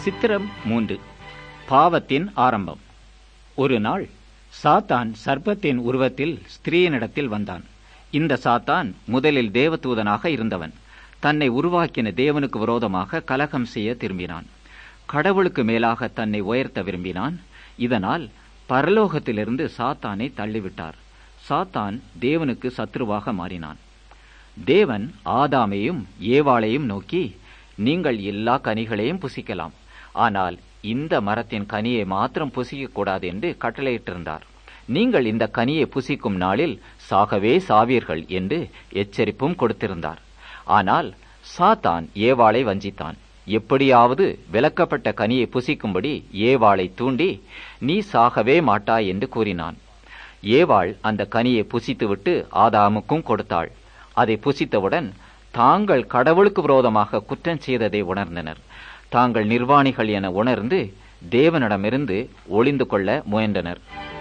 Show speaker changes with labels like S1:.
S1: சித்திரம் 3. பாவத்தின் ஆரம்பம். ஒரு நாள் சாத்தான் சர்ப்பத்தின் உருவத்தில் ஸ்திரீயினிடத்தில் வந்தான். இந்த சாத்தான் முதலில் தேவதூதனாக இருந்தவன். தன்னை உருவாக்கின தேவனுக்கு விரோதமாக கலகம் செய்ய திரும்பினான். கடவுளுக்கு மேலாக தன்னை உயர்த்த விரும்பினான். இதனால் பரலோகத்திலிருந்து சாத்தானை தள்ளிவிட்டார். சாத்தான் தேவனுக்கு சத்ருவாக மாறினான். தேவன் ஆதாமையும் ஏவாளையும் நோக்கி, நீங்கள் எல்லா கனிகளையும் புசிக்கலாம், ஆனால் இந்த மரத்தின் கனியை மாத்திரம் புசிக்கக்கூடாது என்று கட்டளையிட்டிருந்தார். நீங்கள் இந்த கனியை புசிக்கும் நாளில் சாகவே சாவீர்கள் என்று எச்சரிப்பும் கொடுத்திருந்தார். ஆனால் சாத்தான் ஏவாளை வஞ்சித்தான். எப்படியாவது விலக்கப்பட்ட கனியை புசிக்கும்படி ஏவாளை தூண்டி, நீ சாகவே மாட்டாய் என்று கூறினான். ஏவாள் அந்த கனியை புசித்துவிட்டு ஆதாமுக்கும் கொடுத்தாள். அதை புசித்தவுடன் தாங்கள் கடவுளுக்கு விரோதமாக குற்றம் செய்ததை உணர்ந்தனர். தாங்கள் நிர்வாணிகள் என உணர்ந்து தேவனிடமிருந்து ஒளிந்து கொள்ள முயன்றனர்.